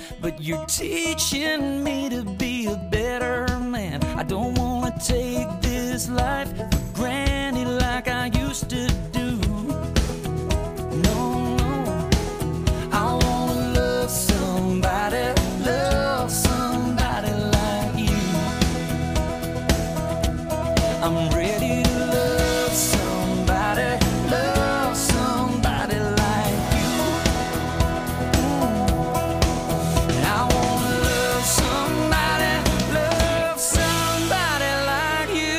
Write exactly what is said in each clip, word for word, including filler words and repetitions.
but you're teaching me to be a better man. I don't wanna take this life for granted like I used to do. No, no, I wanna love somebody, love somebody like you. I'm ready to love somebody, love somebody like you. Mm. I wanna love somebody, love somebody like you.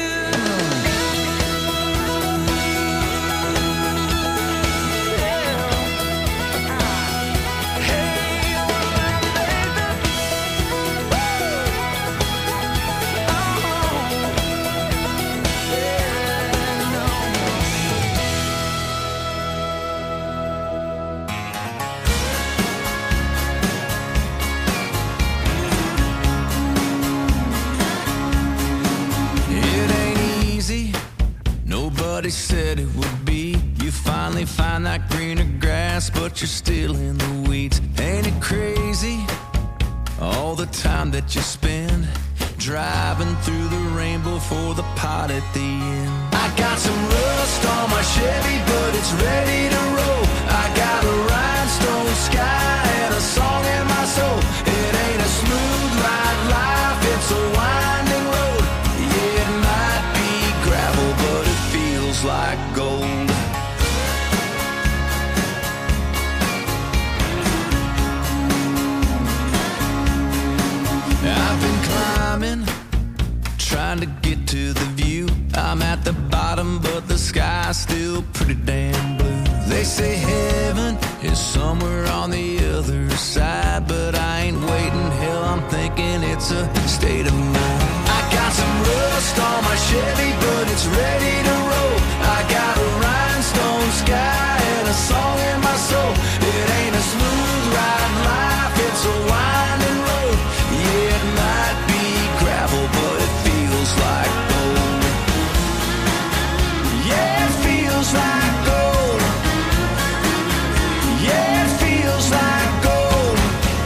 It ain't easy, nobody said it would be. You finally find that greener grass, but you're still in the weeds. Ain't it crazy, all the time that you spend driving through the rainbow for the pot at the end? I got some rust on my Chevy, but it's ready to roll. I got a rhinestone sky and a song in my soul. It ain't a smooth ride life, it's a winding road. Yeah, it might be gravel, but it feels like gold. I've been climbing, trying to get to the view. I'm at the bottom, but the sky's still pretty damn blue. They say heaven is somewhere on the other side, but I ain't waiting. Hell, I'm thinking it's a state of mind. I got some rust on my Chevy, but it's ready to roll. I got a rhinestone sky and a song in my soul. It ain't a smooth ride life, it's a winding road. Yeah, it might be gravel, but it feels like gold. Yeah, it feels like gold. Yeah, it feels like gold.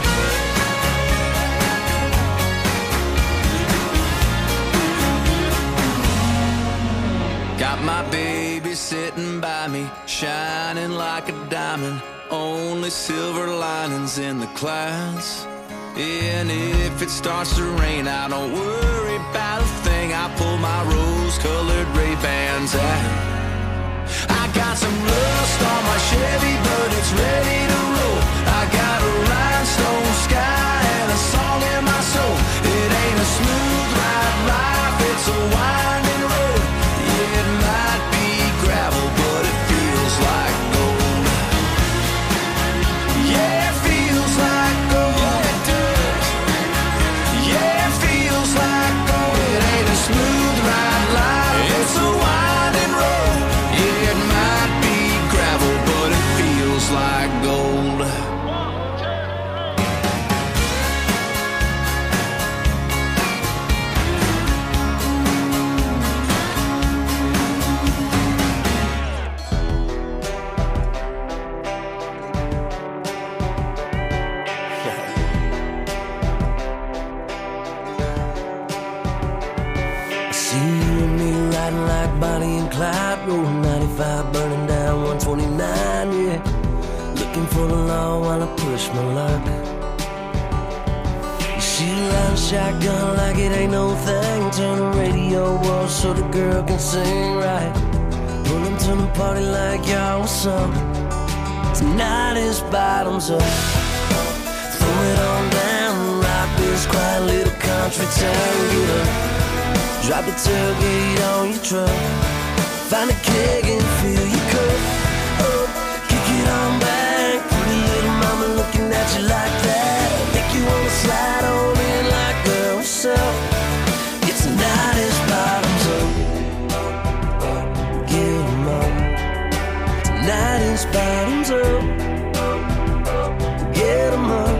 Got my baby sitting by me, shining like a diamond. Only silver linings in the clouds. And if it starts to rain, I don't worry about a thing. I pull my rose-colored Ray-Bans out. I got some rust on my Chevy, but it's ready to roll. I got a rhinestone sky and a song in my soul. It ain't a smooth ride life, it's a winding road. Yeah, it might be gravel, but it feels like gold. Yeah, it feels like gold. Yeah, it does. Yeah, it feels like gold. It ain't a smooth ride life, it's a winding road. Yeah, it might be gravel, but it feels like gold. See you and me riding like Bonnie and Clyde, rolling ninety-five, burning down one twenty-nine, yeah. Looking for the law while I push my luck. You see the line shotgun like it ain't no thing. Turn the radio off so the girl can sing right. Pull them to the party like y'all what's up. Tonight is bottoms up. Throw it on down, rock this quiet little country town. Get up. Drop the tailgate on your truck. Find a keg and fill your cup. Oh, kick it on back. Pretty little mama looking at you like that. Make you wanna slide on in like girl, what's up? It's tonight is bottoms up. Get 'em up. Tonight is bottoms up. Get 'em up.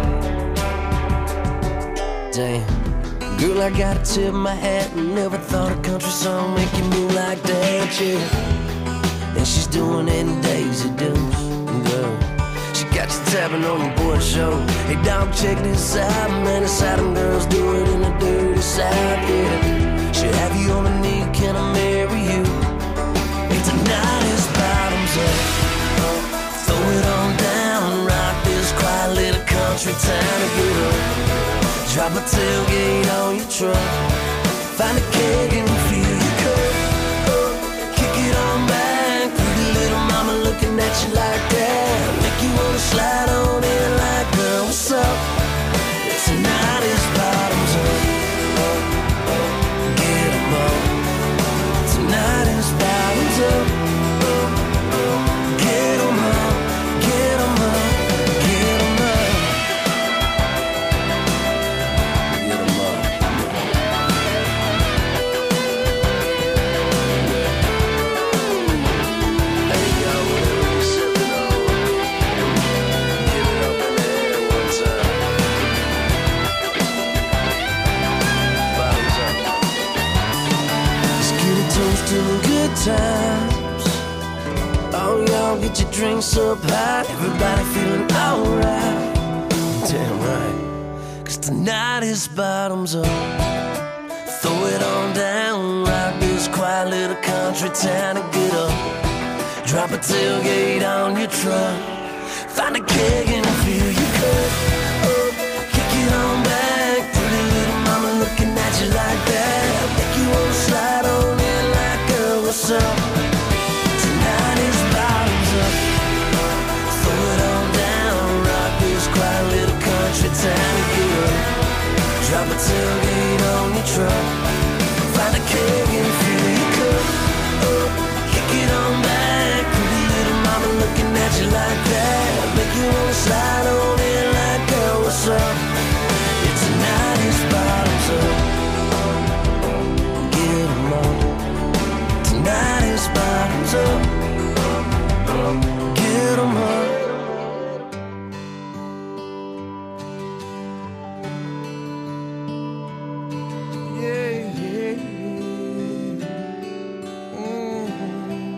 Damn. Girl, I gotta tip my hat. Never thought a country song make you move like that, yeah. And she's doing it in Daisy Dukes, girl. She got you tapping on your boy's shoulder. Hey dog, check this out, man. It's how them girls do it in the dirty south, yeah. Should have you on a knee, can I marry you? Hey, tonight is bottoms up. Throw it on down, rock this quiet little country town to get up. Drop a tailgate on your truck, find a keg and fill your cup. Kick it on back, pretty little mama looking at you like that. Make you wanna slide on in like, girl, what's up? Tonight is bottoms up. Get 'em up. Tonight is bottoms up. Get 'em up, get 'em up, get 'em up. Get 'em up. Hey yo, whatever you're sipping on, get it up in the air one time. Bottoms up. Let's get a toast to the good times. Oh, y'all get your drinks up high. Everybody feeling alright. Damn right. Cause tonight is bottoms up. Throw it on down. Rock this quiet little country town and get up. Drop a tailgate on your truck. Find a keg and fill your cup. Kick it on back. Pretty little mama looking at you like that. Make you wanna slide on in like, girl, what's up? Tonight is bottoms up. Throw it on down. Rock this quiet little country town and get up. Drop a tailgate on your truck. Find a keg and fill your cup. Kick it on back. Pretty little mama looking at you like that. Make you wanna slide on in like, girl, what's up? Yeah, tonight is bottoms up. Get 'em up. Tonight is bottoms up. Get 'em up. Yeah, yeah, yeah. Mm-hmm.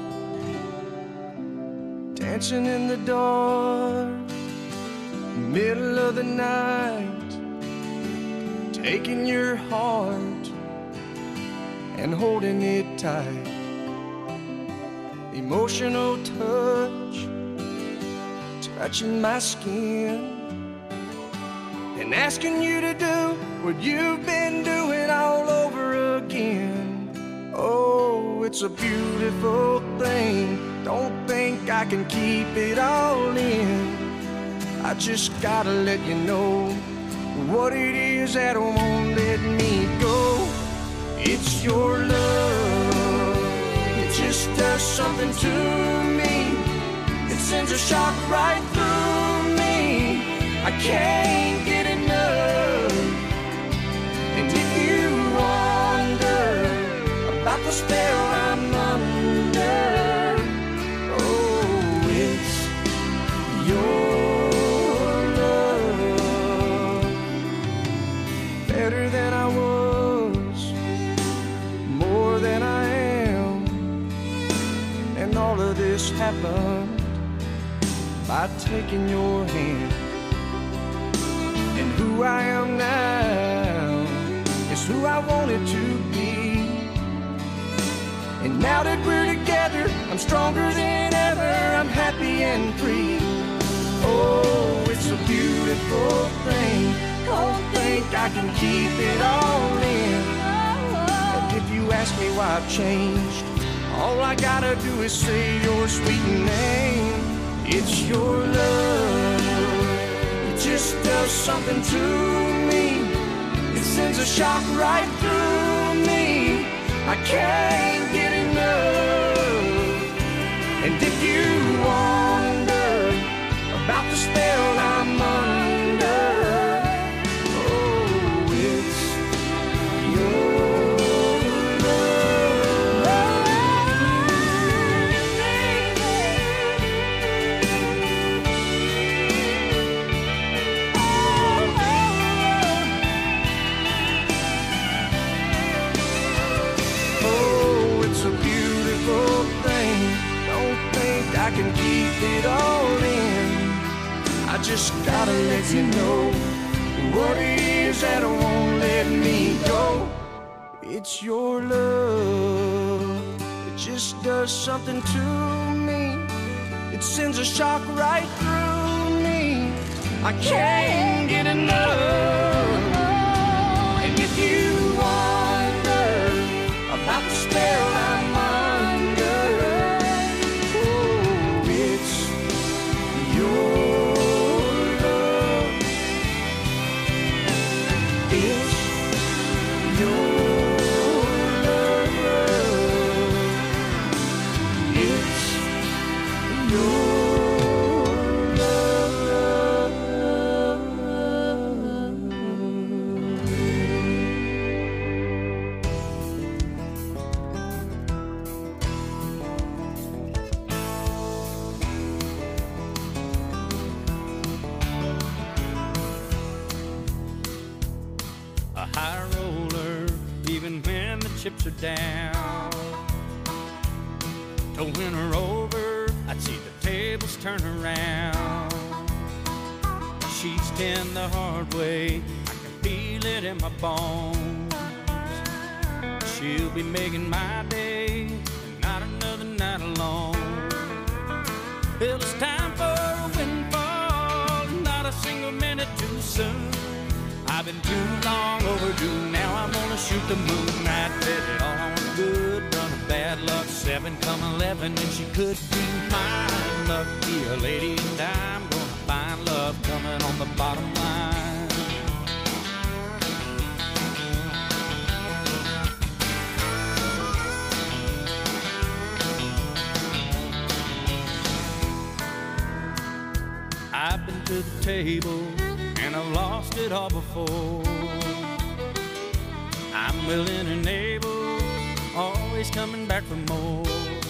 Dancing in the dark, middle of the night, taking your heart and holding it tight. Emotional touch, touching my skin, and asking you to do what you've been doing all over again. Oh, it's a beautiful thing. Don't think I can keep it all in. I just gotta let you know what it is that won't let me go. It's your love. It just does something to me. It sends a shock right through me. I can't get enough. And if you wonder about the spell I'm under, oh, it's your love. Better than I was, more than I am. And all of this happened by taking your hand. And who I am now is who I wanted to be. And now that we're together, I'm stronger than ever. I'm happy and free. Oh, it's a beautiful thing. Don't think I can keep it all in. And if you ask me why I've changed, all I gotta do is say your sweet name. It's your love. It just does something to me. It sends a shock right through me. I can't get enough. And if you wonder about the spell I'm under, oh, it's your I can keep it all in. just gotta let you know what it is that won't let me go. It's your love, it just does something to me. It sends a shock right through me. I can't get enough. And if you wonder about the spell I'm under, oh, it's your love. It's your love. It's your chips are down. To win her over, I'd see the tables turn around. She's ten the hard way, I can feel it in my bones. She'll be making my day, and not another night alone. Well, it's time for a windfall, not a single minute too soon. I've been too long overdue, now I'm gonna shoot the moon. I bet it all on a good run of bad luck. Seven come eleven, and she could be mine. Lucky a lady, and I'm gonna find love coming on the bottom line. I've been to the table, and I've lost it all before. I'm willing and able, always coming back for more.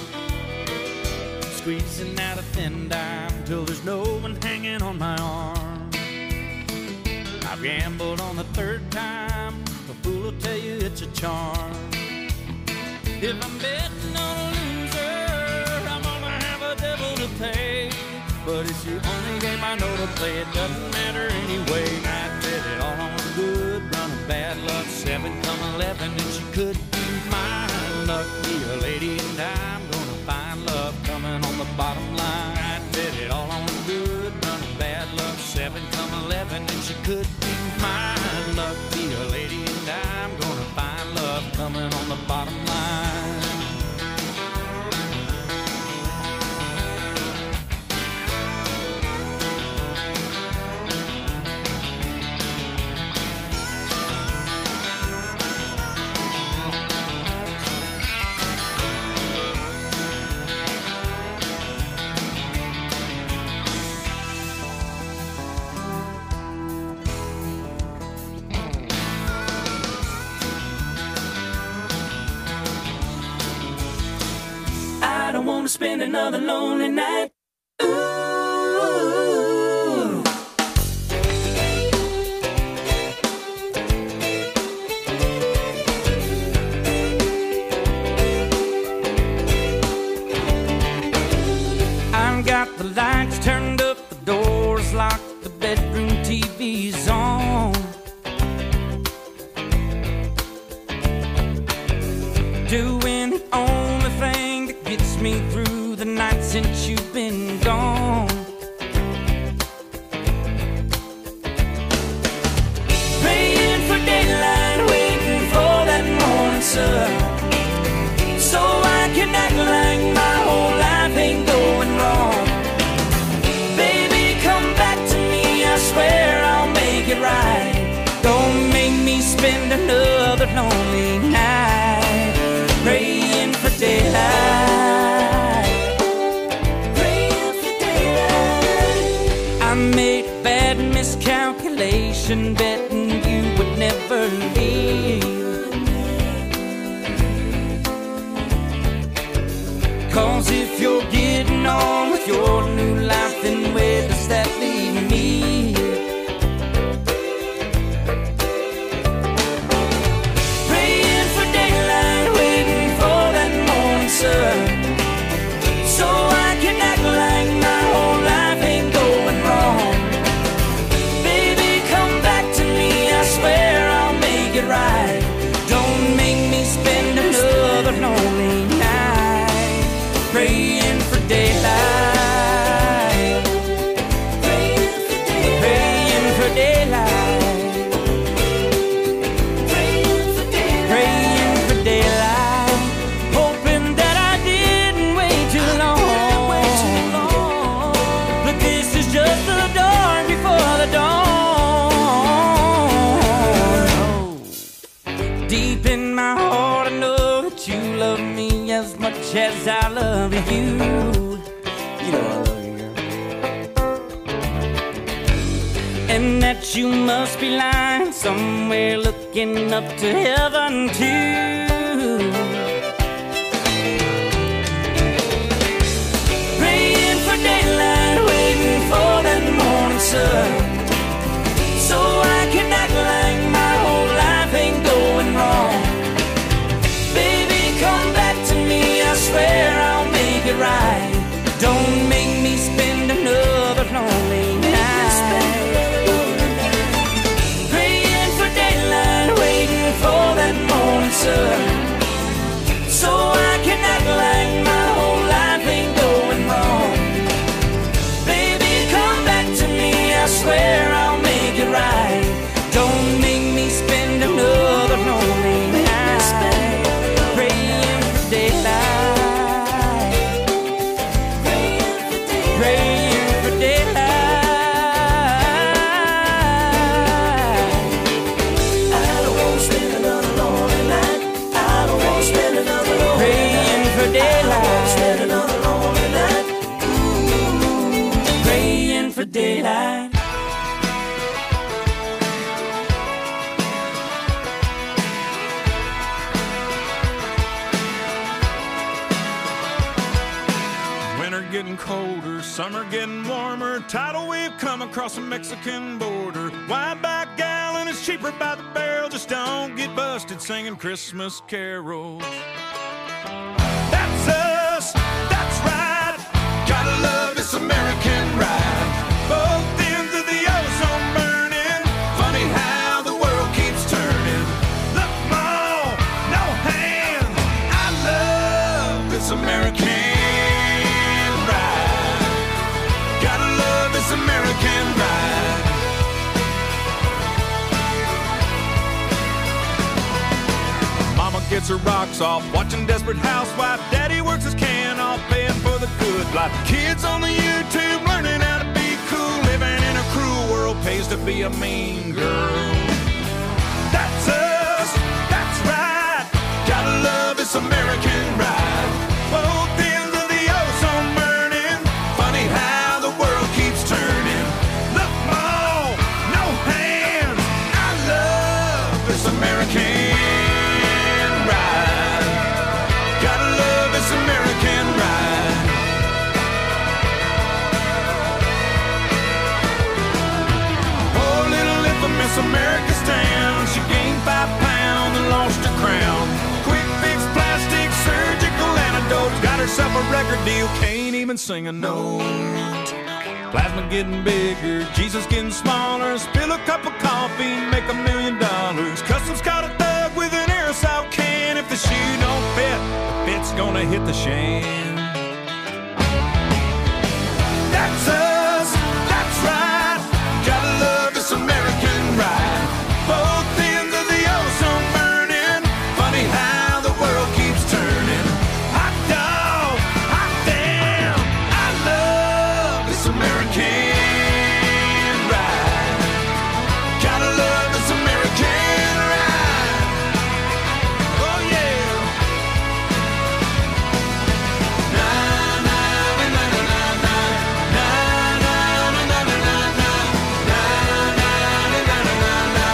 Squeezing out a thin dime till there's no one hanging on my arm. I've gambled on the third time, a fool will tell you it's a charm. If I'm betting on a loser, I'm gonna have a devil to pay. But it's the only game I know to play, it doesn't matter anyway. I bet it all on a good run of bad luck. Seven come eleven, and she could be mine. Lucky a lady, and I'm gonna find love coming on the bottom line. I bet it all on a good run of bad luck. Seven come eleven, and she could be mine. Lucky a lady, and I'm gonna find love coming on the bottom line. I don't wanna spend another lonely night. Ooh. I've got the lights turned up, the doors locked, the bedroom T V's on. Doing the only thing that gets me through the night since you've been gone. Praying for daylight, waiting for that morning sun, so I can act like my whole life ain't going wrong. Baby, come back to me, I swear I'll make it right. Don't make me spend another lonely night. Praying for daylight, praying for daylight. I made a bad miscalculation, betting you would never leave. 'Cause if you're getting on with your new life, then where does that leave me? So I can act like my whole life ain't going wrong. it right. Don't make me spend another lonely night praying for daylight, praying for daylight, praying for daylight, praying for daylight, praying for daylight, hoping that I didn't wait too long. Wait too long. But this is just the dawn before the dawn. Deep in my heart, I know that you love me as much as I love you. You know I love you, girl. And that you must be lying somewhere looking up to heaven too. Praying for daylight, waiting for that morning sun, so I can act like my whole life ain't going wrong. Baby, come back to me, I swear I'll make it right. Don't make me spend another lonely night praying for daylight, waiting for that morning sun, so I can act like my whole life ain't going wrong. Baby, come back to me, I swear I'll make it right. Don't make me spend another lonely night praying for daylight, praying for daylight. I don't want to spend another lonely night. I don't want to spend another lonely praying night. For daylight. I don't want to spend another lonely night. Ooh, praying for daylight. Getting colder, summer getting warmer, tidal wave come across the Mexican border. Wide back gallon is cheaper by the barrel, just don't get busted singing Christmas carols. That's us, that's right, gotta love this American ride. Both ends of the ozone burning, funny how the world keeps turning. Look, Mom, no hands, I love this American American ride. Mama gets her rocks off, watching Desperate Housewife. Daddy works his can off, paying for the good life. Kids on the YouTube learning how to be cool. Living in a cruel world pays to be a mean girl. That's us, that's right, gotta love this American ride. Both ends of the ozone burning, funny how the world keeps turning. Look, Mom, no hands, I love this American ride. Gotta love this American ride. Oh, little infamous America's town, she gained five pounds and lost her crown. Quick fix, plastic, surgical antidotes, got herself a record deal, can't even sing a note. Plasma getting bigger, Jesus getting smaller. Spill a cup of coffee, make a million dollars. Customs caught a thug with an aerosol can. If the shoe don't fit, the fit's gonna hit the shan. That's us, that's right, gotta love this American ride. Both ends of the ozone burning, funny how the world keeps turning. Hot dog, hot damn, I love this American ride. Gotta love this American ride. Oh yeah. Na na na na na na na na na na na na na na na na na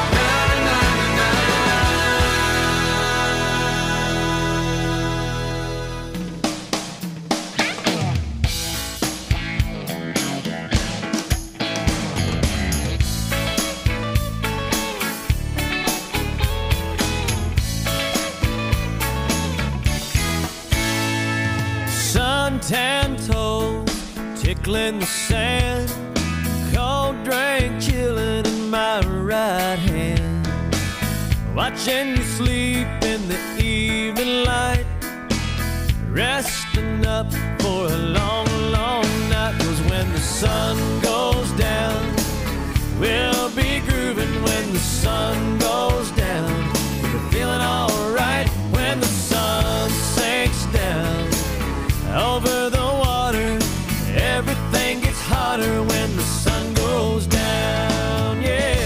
Suntan toes tickling the sand, cold drink chilling in my right hand. watching you sleep in the evening light, resting up for a long, long night. 'Cause when the sun goes down, we'll be grooving. When the sun goes down, we're feeling alright. When the sun sinks down over the water, everything gets hotter when the sun goes down, yeah.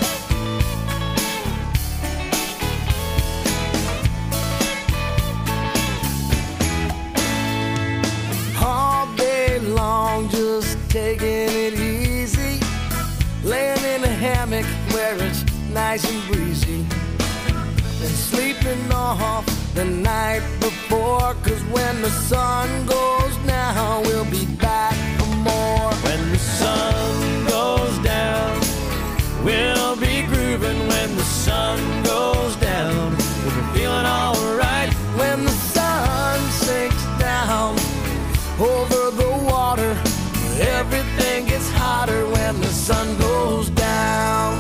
All day long, just taking it easy, laying in a hammock where it's nice and breezy, and sleeping off the night before. 'Cause when the sun goes down, we'll be back for more. When the sun goes down, we'll be grooving. When the sun goes down, we'll be feeling alright. When the sun sinks down over the water, everything gets hotter when the sun goes down.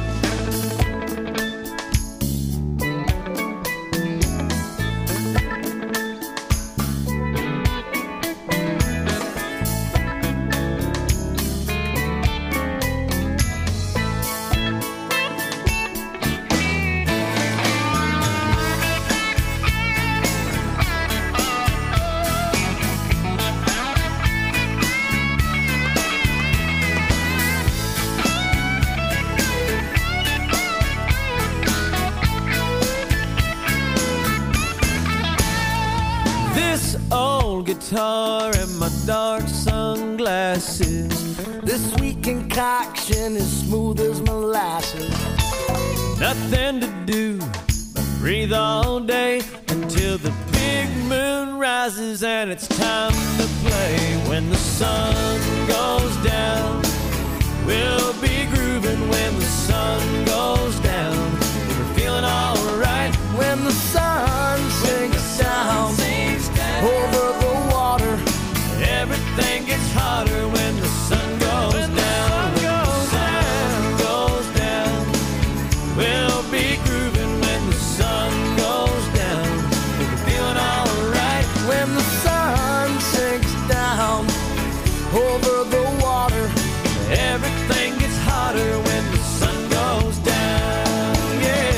Guitar and my dark sunglasses, this sweet concoction is smooth as molasses. Nothing to do but breathe all day until the big moon rises and it's time to play. When the sun goes down, we'll be grooving. When the sun goes down, we're feeling alright. When the sun sinks down over the water, everything gets hotter when the sun goes when down. The sun goes, when down. The sun goes down, we'll be grooving. When the sun goes down, we'll be feeling alright. When the sun sinks down over the water, everything gets hotter when the sun goes down, yeah.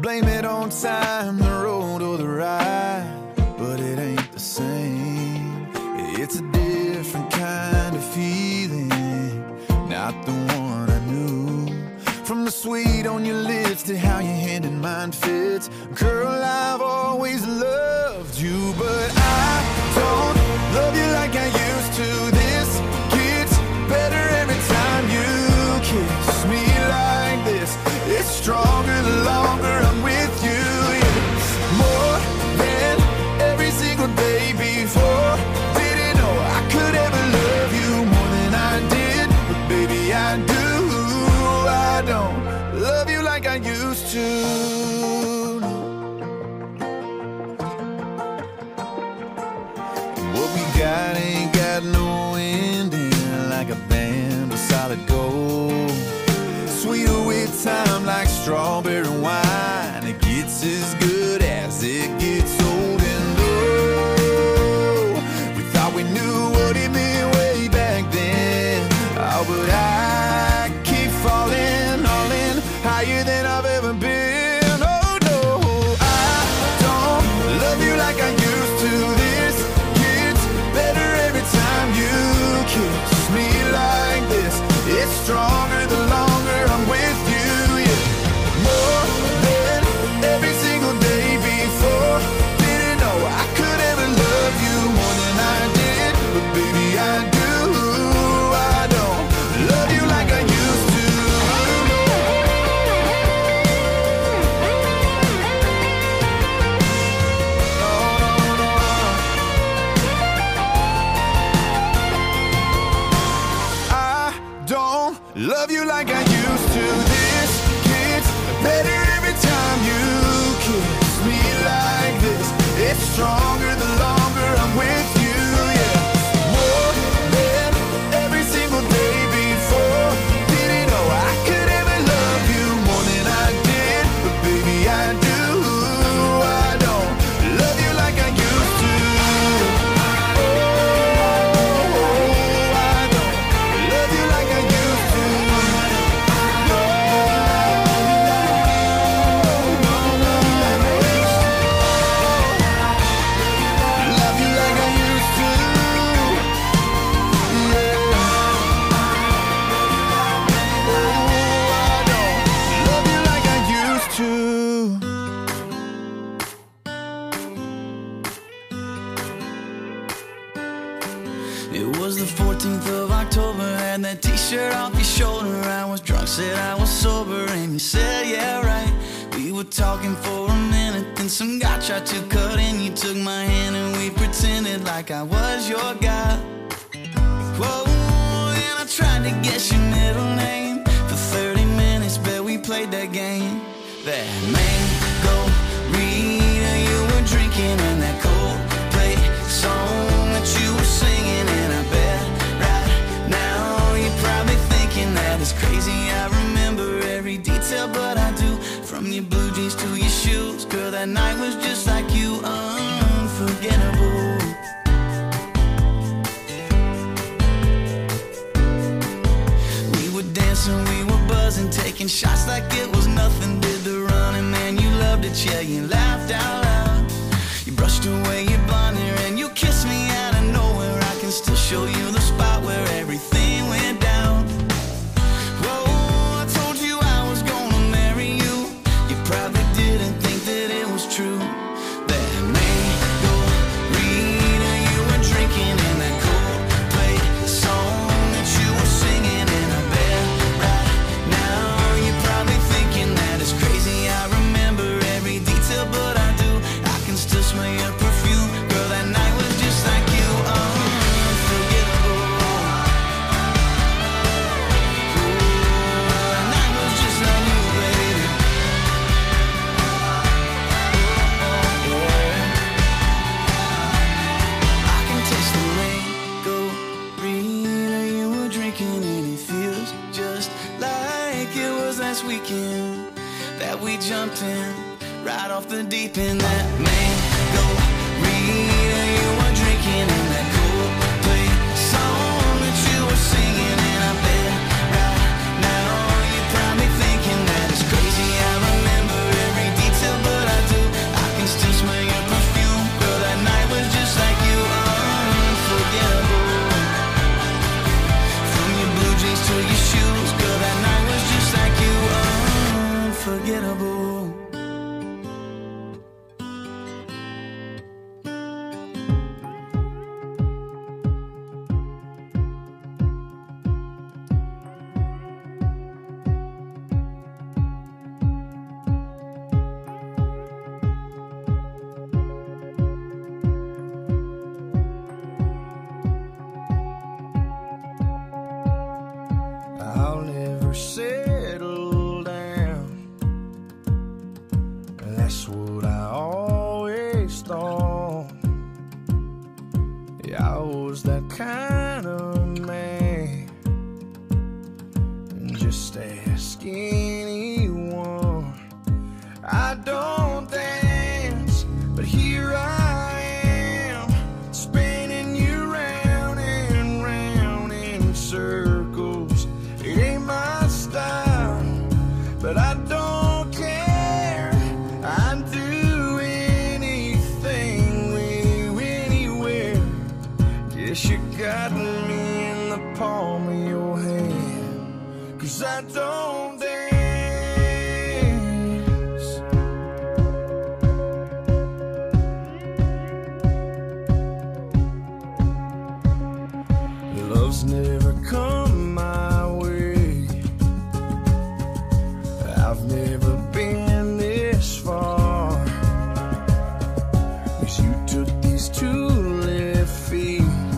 blame it on time, the road or the ride, but it ain't the same. It's a different kind of feeling, not the one I knew. From the sweet on your lips to how your hand in mine fits, girl, I've always loved you, but I don't love you like I used to. This gets better every time you kiss me like this. It's stronger the longer I'm with you. It's more than every single day before. Didn't know I could ever love you more than I did, but baby I do. I don't love you like I used to. What we got ain't got no ending, like a band of solid gold. Sweeter with time like strawberry wine. It gets as good as it gets old. And oh, we thought we knew what it meant way back then. Oh, but I keep falling, all in, higher than I've ever been. Oh no, I don't love you like I used to. This gets better every time you kiss me like this. It's stronger the longer I'm with you, yeah. More than every single day before. Didn't know I could ever love you more than I did, but baby I do. I don't love you like I used to. Love you like I used to. This gets better every time you kiss me like this. It's stronger the longer I'm with you, yeah. More than every single day before. Didn't know I could ever love you more than I did, but baby I do. I don't love you like I used to. Oh, I don't love you like I used to. It was the fourteenth of October, had that t-shirt off your shoulder. I was drunk, said I was sober, and you said, yeah, right. We were talking for a minute, then some guy tried to cut in. You took my hand and we pretended like I was your guy. Whoa, and I tried to guess your middle name. For thirty minutes, bet we played that game. That mango Rita you were drinking, and that Coldplay song that you were singing. And I bet right now you're probably thinking that it's crazy I remember every detail, but I do. From your blue jeans to your shoes, girl, that night was just like you, unforgettable. We were dancing, we were buzzing, taking shots like it was nothing. Did the running, man, you loved it, yeah, you laughed out loud. You brushed away your blonde hair and you kissed me out of nowhere. I can still show you the spot where everything went down. Whoa, I told you I was gonna marry you. You probably didn't think that it was true. That mango Rita you were drinking, and that Coldplay song that you were singing. And I bet right now you're probably thinking that it's crazy I remember every detail, but I do. I can still smell your perfume, girl, that night was just like you, unforgettable. Ooh, that night was just like you, baby. Oh, yeah. I can taste the mango Rita you were drinking, and it feels just like it was last weekend that we jumped in right off the deep end. That mango Rita you were drinking, and that Coldplay song that you were singing. And I bet right now you're probably thinking that it's crazy I remember every detail, on. Yeah, I was that kind of man. Just ask anyone. I don't dance, but here I am, spinning you round and round in circles. It ain't my style, but I don't care. I'd do anything with you anywhere. Guess you got me in the palm of your hand, 'cause I don't dance. Love's never come my way. I've never been this far, 'cause you took these two left feet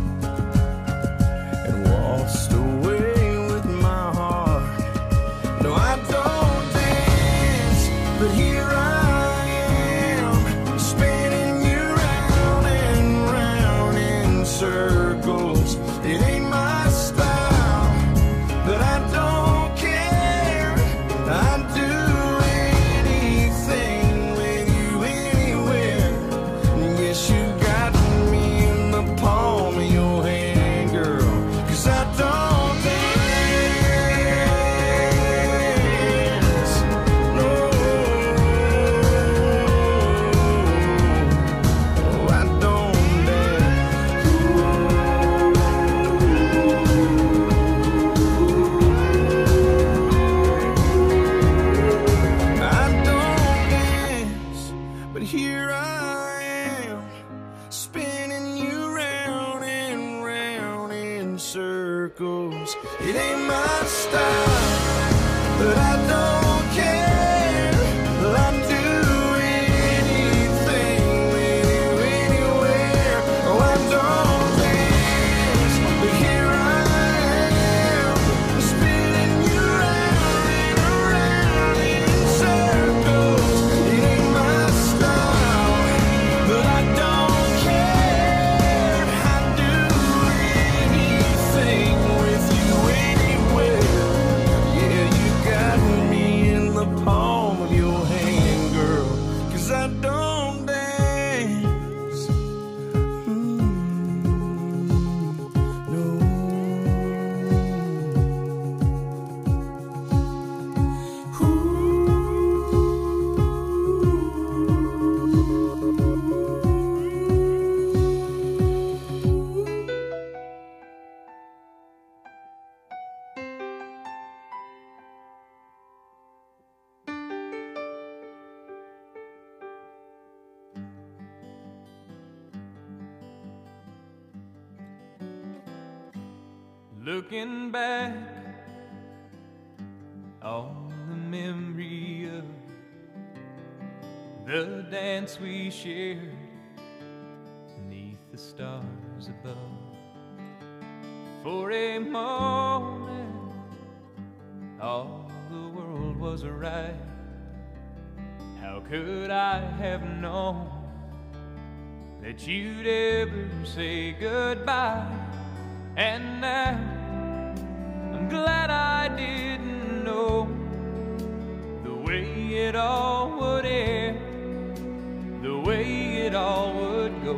and waltzed away with my heart. No, I don't dance, but here I am, spinning you round and round in circles. It ain't my style, but I don't care. I'd do anything with you anywhere. Guess you got me in the palm of your hand, girl, 'cause I don't dance. No, I don't dance. I don't dance, but here I am, spinning you round and round in circles. It ain't my style, but I don't care. I'd do anything with you anywhere. Oh, I don't dance, but here I am, spinning you round and round in circles. It ain't my style, but I don't care. I'd do anything with you anywhere. Yeah, you got me in the palm of your hand, girl, 'cause I don't dance. Mm, no. Looking back on the memory of the dance we shared beneath the stars above. For a moment, all the world was right. How could I have known that you'd ever say goodbye? And now I'm glad I didn't know the way it all would end, the way it all would go.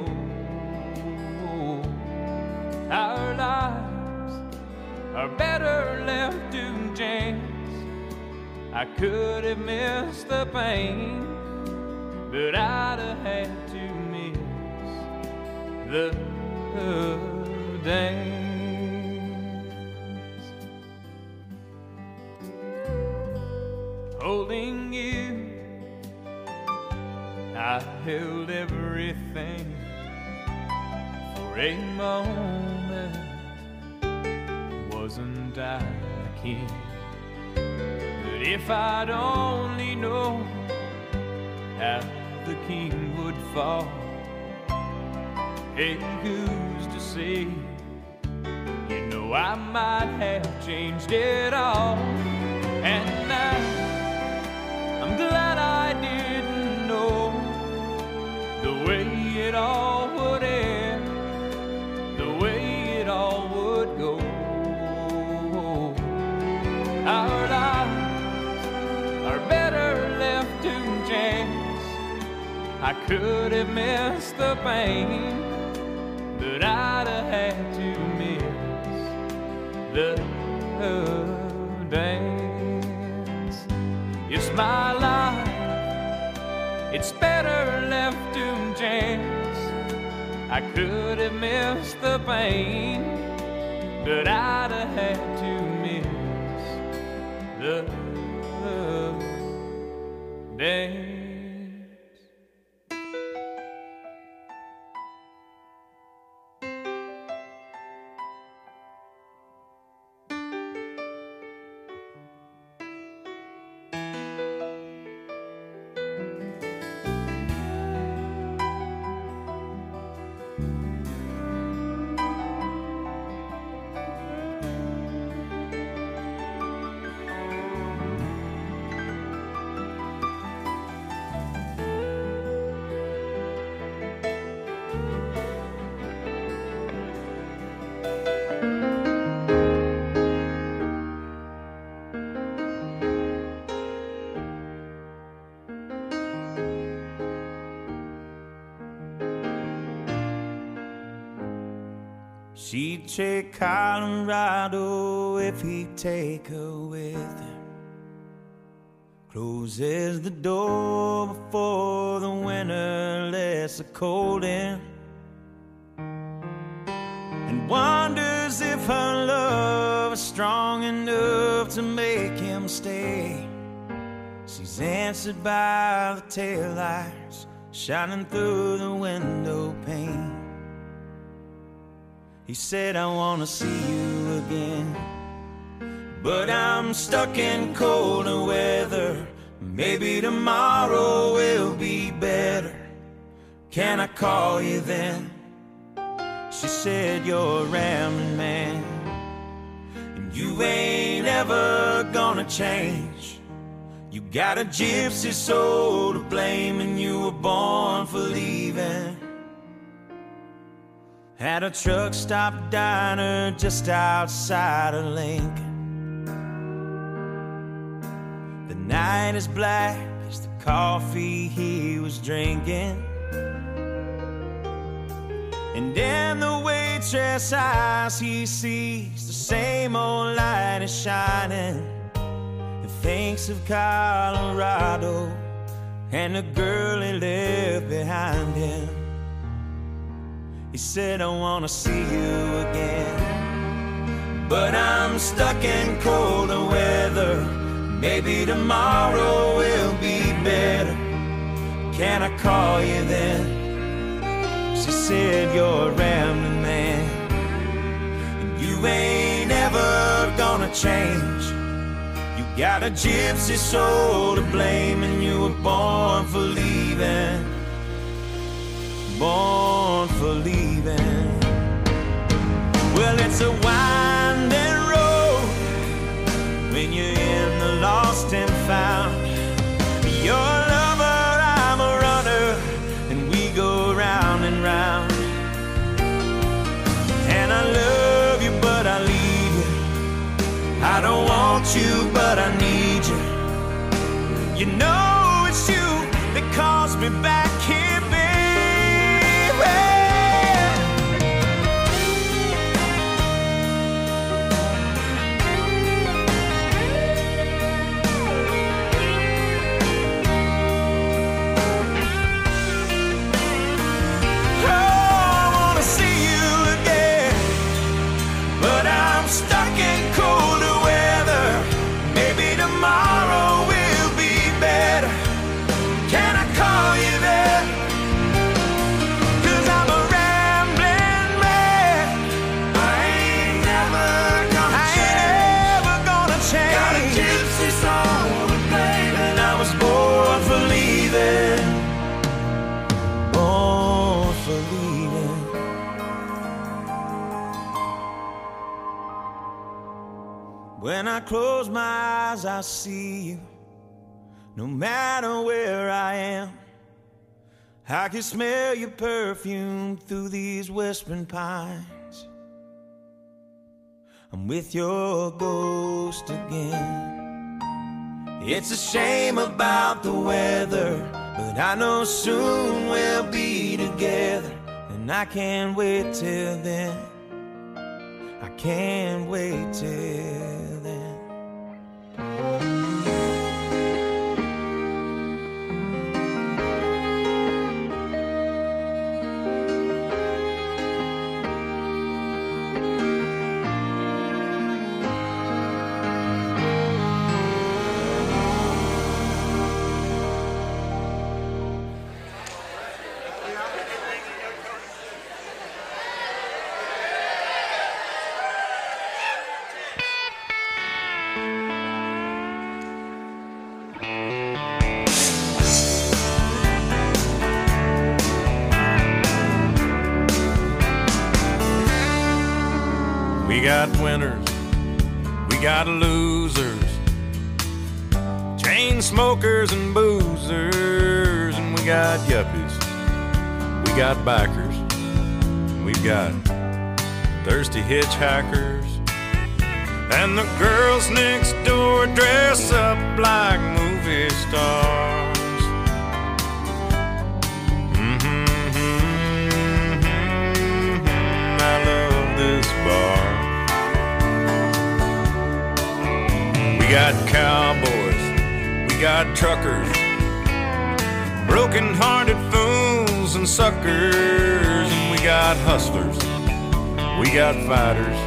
Our lives are better left to chance. I could have missed the pain, but I'd have had to miss the dance. Holding you, I held everything for a moment. Wasn't I the king? But if I'd only known how the king would fall, hey, who's to say? You know, I might have changed it all. And now I'm glad I didn't know the way could have missed the pain, but I'd have had to miss the dance. It's my life, it's better left to chance. I could have missed the pain, but I'd have had to miss the dance. She'd take Colorado if he'd take her with him. Closes the door before the winter lets the cold in, and wonders if her love is strong enough to make him stay. She's answered by the taillights shining through the window pane. He said, I wanna see you again, but I'm stuck in colder weather. Maybe tomorrow will be better. Can I call you then? She said, you're a rambling man, and you ain't ever gonna change. You got a gypsy soul to blame, and you were born for leaving. At a truck stop diner just outside of Lincoln. The night is black as the coffee he was drinking, and in the waitress' eyes he sees the same old light is shining, and thinks of Colorado and the girl he left behind him. He said, I wanna see you again, but I'm stuck in colder weather. Maybe tomorrow will be better. Can I call you then? She said, you're a rambling man, and you ain't ever gonna change. You got a gypsy soul to blame, and you were born for leaving. Born for leaving. Well, it's a winding road when you're in the lost and found. You're a lover, I'm a runner, and we go round and round. And I love you, but I leave you. I don't want you, but I need you. You know it's you that calls me back here, baby. When I close my eyes, I see you. No matter where I am, I can smell your perfume through these whispering pines. I'm with your ghost again. It's a shame about the weather, but I know soon we'll be together, and I can't wait till then. I can't wait till then. We got winners, we got losers, chain smokers and boozers, and we got yuppies, we got bikers, we've got thirsty hitchhikers, and the girls next door dress up like movie stars. Mm-hmm, mm-hmm, I love this bar. We got cowboys, we got truckers, broken-hearted fools and suckers, and we got hustlers, we got fighters,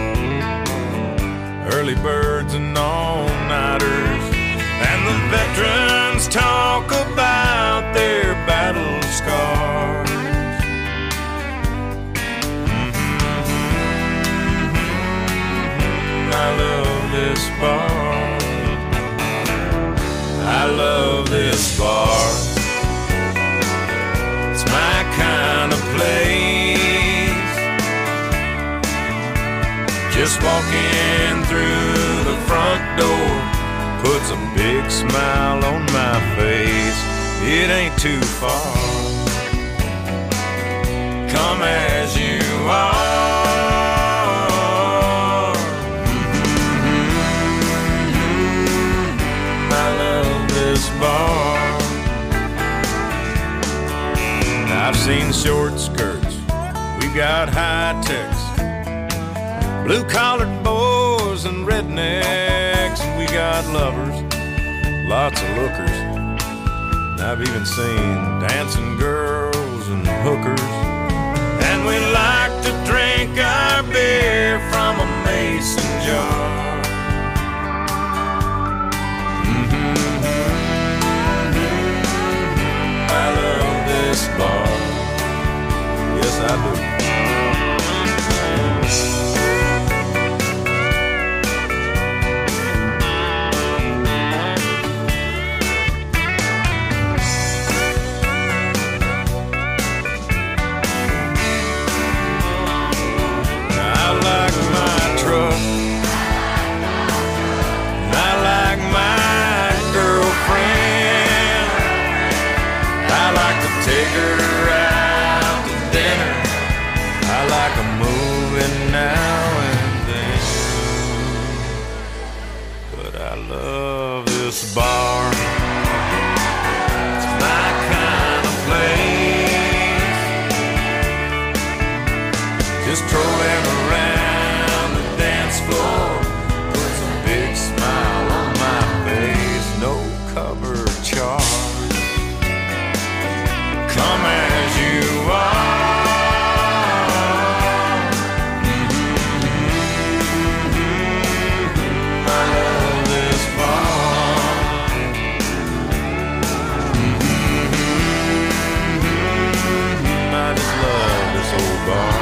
early birds and all-nighters, and the veterans talk about their battle scars. Mm-hmm, I love this bar. I love this bar. It's my kind of place. Just walking through the front door puts a big smile on my face. It ain't too far. Come as you are. Bar. I've seen short skirts, we've got high techs, blue-collared boys and rednecks, and we got lovers, lots of lookers. And I've even seen dancing girls and hookers, and we like to drink our beer from a mason jar. This bar, yes I do. I like my truck, I like my girlfriend, I like to take her out to dinner. I like a movie now and then. But I love this bar. It's my kind of place. Just strolling around the dance floor puts a big smile on my face. No cover charge. Come as you are. Mm-hmm. I love this bar. Mm-hmm. I just love this old bar.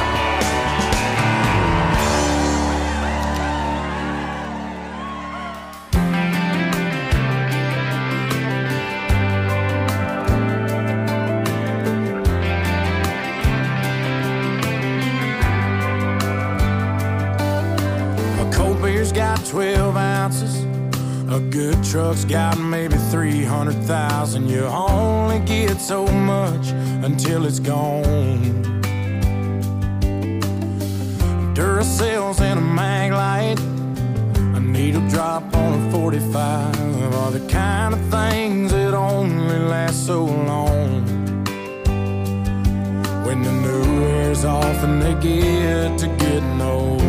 Got twelve ounces. A good truck's got maybe three hundred thousand. You only get so much until it's gone. Duracells and a mag light, a needle drop on a forty-five are the kind of things that only last so long. When the new wears off and they get to getting old,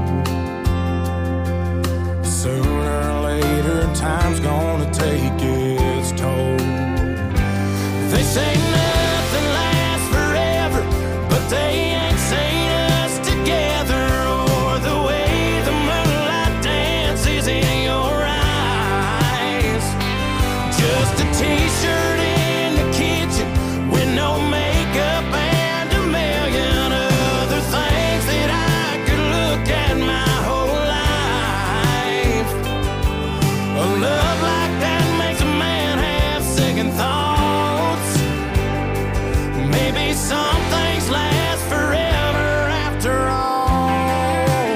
sooner or later time's gonna take its toll. They say nothing lasts forever, but they ain't seen us together, or the way the moonlight dances in your eyes. Just a t-shirt in the kitchen with no makeup and a million other things that I could look at my whole life. A love like that makes a man have second thoughts. Maybe some things last forever after all.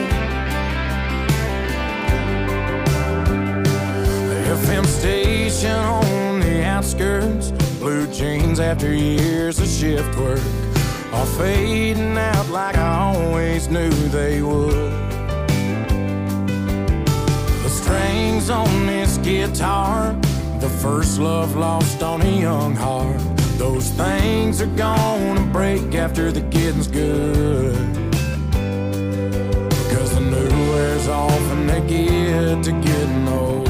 The F M station on the outskirts, blue jeans after years of shift work, are fading out like I always knew they would. The strings on this guitar, the first love lost on a young heart, those things are gonna break after the getting's good. Because the new wears off and they get to getting old.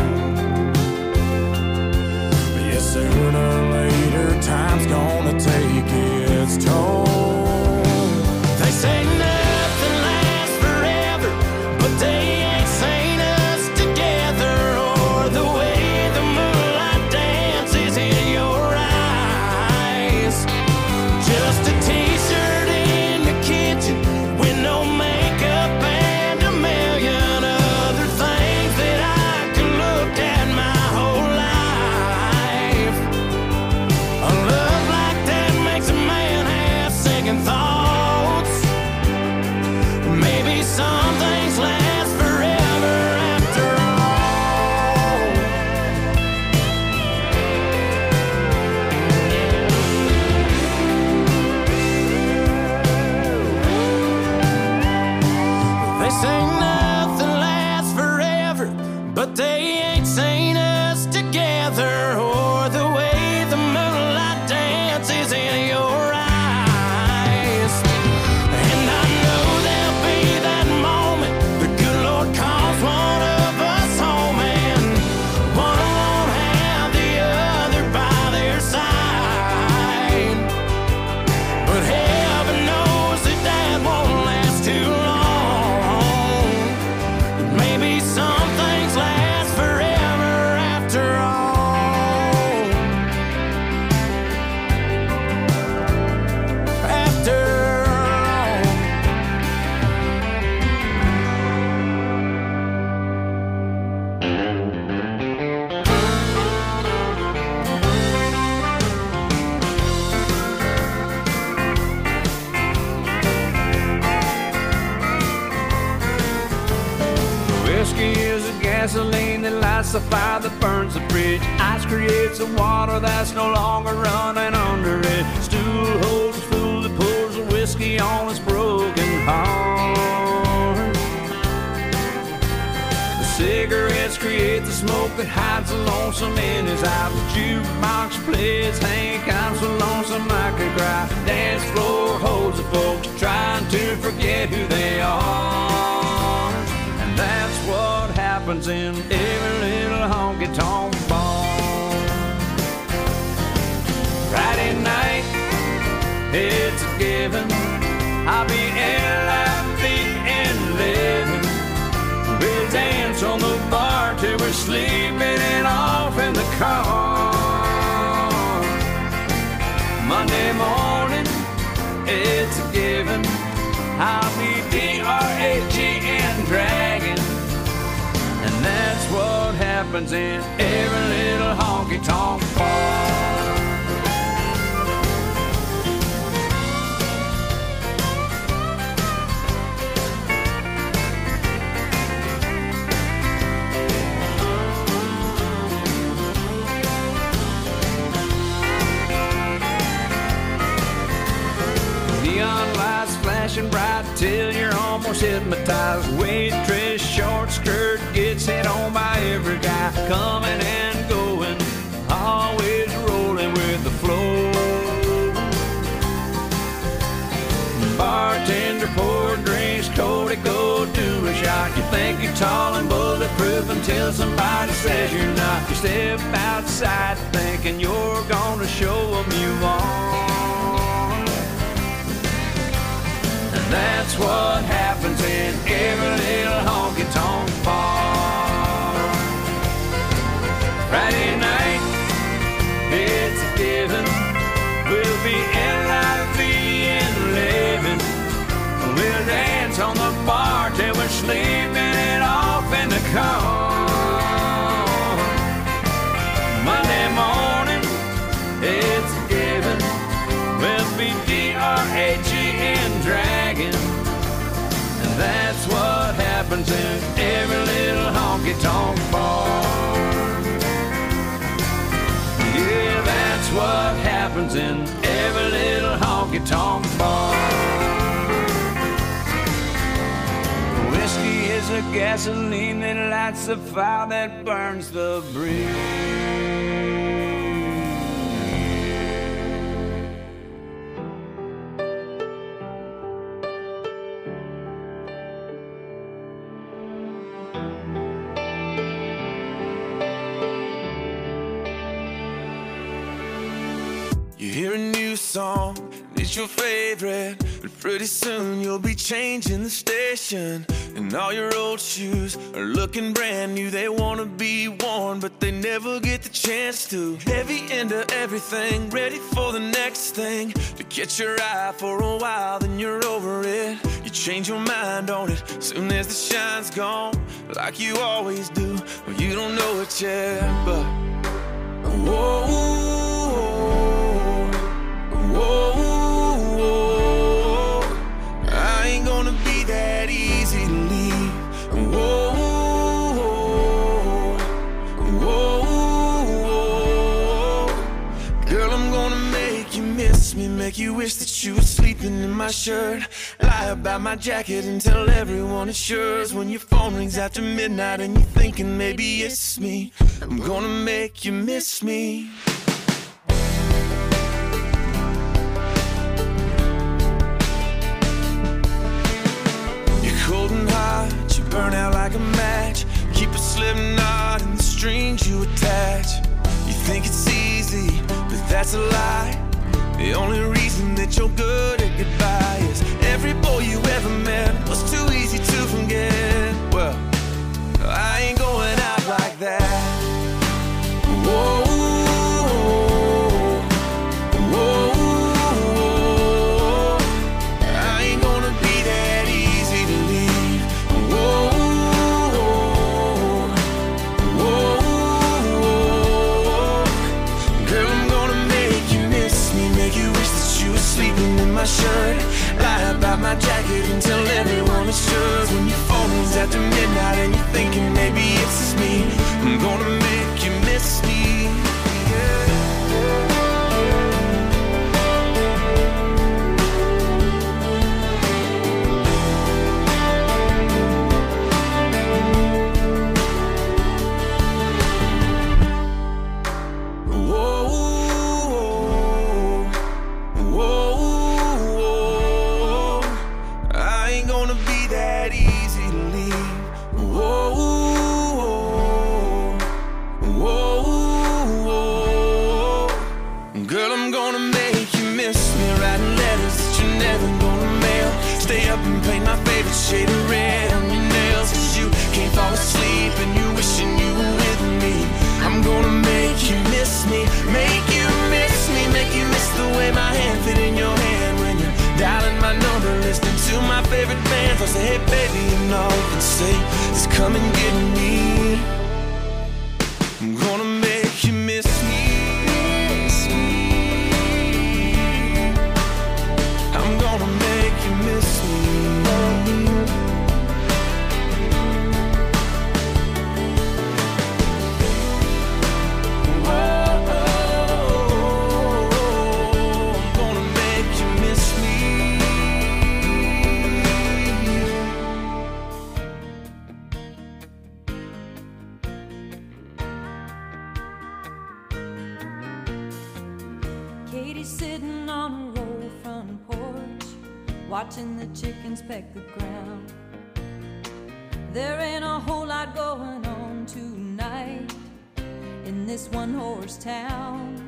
But yeah, sooner or later time's gonna take its toll. They say nothing lasts forever, but they ain't seen us together, or the way the moonlight dances in your eyes. Just a t-shirt in the kitchen with no makeup and a million other things that I could look at my whole life. A love like that makes a man have second thoughts. Maybe some things last forever after all. They say nothing lasts forever, but they ain't seen us together, or the way the moonlight dances in your eyes. And I know there'll be that moment the good Lord calls one of us home, and one won't have the other by their side. But heaven knows that that won't last too long. Maybe some things last forever after all. After all. Whiskey is a gasoline that lights the fire that burns the bridge. Ice creates the water that's no longer running under it. Stool holds the fool that pours the whiskey on his broken heart. The cigarettes create the smoke that hides the lonesome in his eyes. The jukebox plays Hank, I'm so lonesome I could cry. Dance floor holds the folks trying to forget who they are. And that's what happens in every little honky-tonk bar. Friday night, it's a given, I'll be L I V in living. We'll dance on the bar till we're sleeping and off in the car. Monday morning, it's a given, I'll be D R A G N dragging. And that's what happens in every little honky-tonk bar. flashing bright till you're almost hypnotized. Waitress, short skirt, gets hit on by every guy. Coming and going, always rolling with the flow. Bartender poured drinks, Cody, go do a shot. You think you're tall and bulletproof until somebody says you're not. You step outside thinking you're gonna show them you are. And that's what happens in every little honky-tonk bar. Friday night, it's a given, we'll be L I V and living. We'll dance on the bar till we're sleeping it off in the car. Monday morning, it's a given, we'll be D R A G and dragging. And that's what happens in every little honky-tonk bar. Yeah, that's what happens in every little honky-tonk bar. Whiskey is a gasoline that lights the fire that burns the breeze. You hear a new song, and it's your favorite, but pretty soon you'll be changing the station. And all your old shoes are looking brand new. They wanna be worn, but they never get the chance to. Heavy into everything, ready for the next thing. To catch your eye for a while, then you're over it. You change your mind on it, soon as the shine's gone, like you always do. Well, you don't know it yet, but whoa, whoa, whoa, I ain't gonna be that easy to leave. Whoa, whoa, whoa, girl, I'm gonna make you miss me, make you wish that you were sleeping in my shirt. Lie about my jacket and tell everyone it's yours. When your phone rings after midnight and you're thinking maybe it's me, I'm gonna make you miss me. You burn out like a match, keep a slip knot in the strings you attach. You think it's easy, but that's a lie. The only reason that you're good at goodbye is every boy you ever met was too easy to forget. Well, I ain't going out like that. Whoa, whoa, I ain't gonna be that easy to leave. Whoa, whoa, girl, I'm gonna make you miss me, make you wish that you were sleeping in my shirt. Lie about my jacket and tell everyone it's yours. When your phone rings after midnight and you're thinking maybe it's just me, I'm gonna make you miss me. Yeah. Shade of red on your nails, cause you can't fall asleep and you wishing you were with me. I'm gonna make you miss me, make you miss me, make you miss the way my hand fit in your hand when you're dialing my number, listening to my favorite bands. I'll say, hey baby, you know, and say, just come and get me. I'm gonna make you miss me. I'm gonna make you miss me. watching the chickens peck the ground. There ain't a whole lot going on tonight in this one-horse town.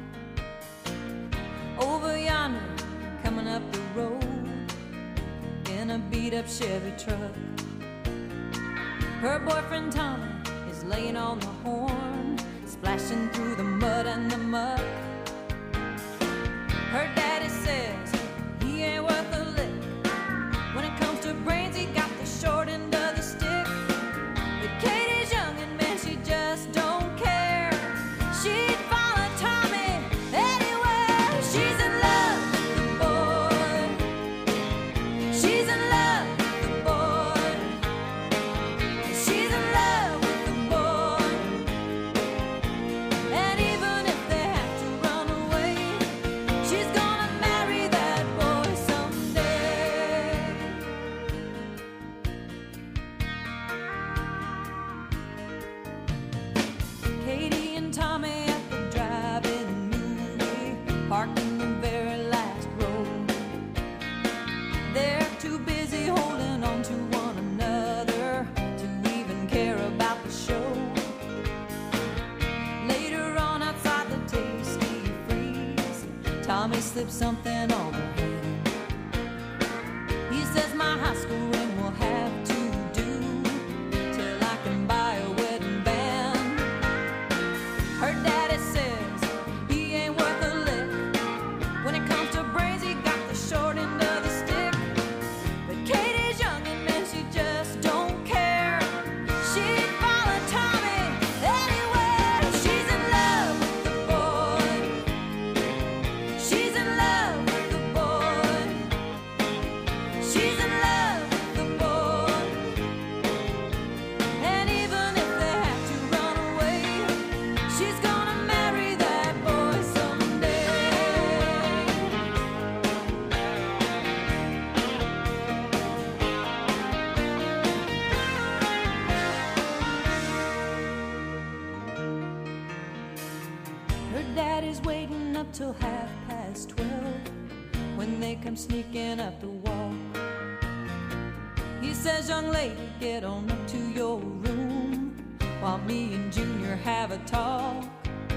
Over yonder, coming up the road in a beat-up Chevy truck, her boyfriend Tommy is laying on the horn, splashing through the mud and the muck. Her daddy says he ain't worth a lick. When it comes to brains, he got the short end of the stick. But Katie's young and man, she just don't care. She'd follow Tommy anywhere. She's in love with the boy. She's in love with the boy. She's in love with the boy. And even if they have to run away, she's gonna marry that boy someday. Katie and Tommy at the drive-in movie, parked in the very last row. They're too busy holding on to one another to even care about the show. Later on outside the Tasty Freeze, Tommy slips something on her hand. He says my high school ring will have to do till I can buy a wedding band. Her daddy says he ain't worth a lick. When it comes to brains, he got the short end of the stick. But Katie's young and man, she just don't care. She'd follow Tommy anywhere. She's in love with the boy. She's in love with the boy. She's in love with the boy. And even if they have to run away, she's gonna marry that boy someday. Her daddy's waiting up till half past twelve when they come sneaking up the walk. He says, young lady, get on up to your room while me and Junior have a talk.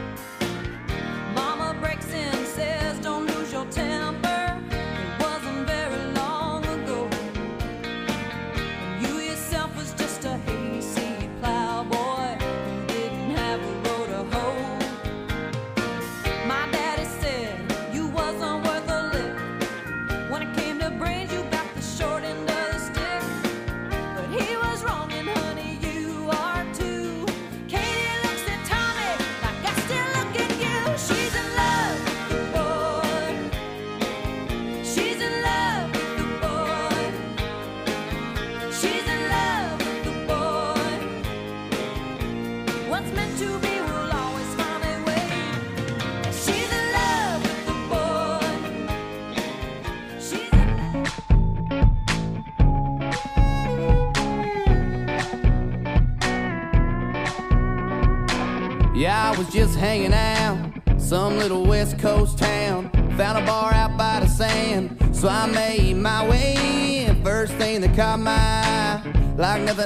Mama breaks in, says, don't lose your temper. It wasn't very long ago. And you yourself was just a hayseed plowboy who didn't have a row to hoe. My daddy said you wasn't worth a lick. When it came to brains, you got the short end of the stick. But he was wrong, and honey, you are too. Katie looks at Tommy like I still look at you. She's in love with the boy. She's in love with the boy. She's in love with the boy. What's meant to be will always find a way. She's in love with the boy. She's in love. Yeah, I was just hanging out, some little West Coast town. Found a bar out by the sand, so I made my way in. First thing that caught my eye, like nothing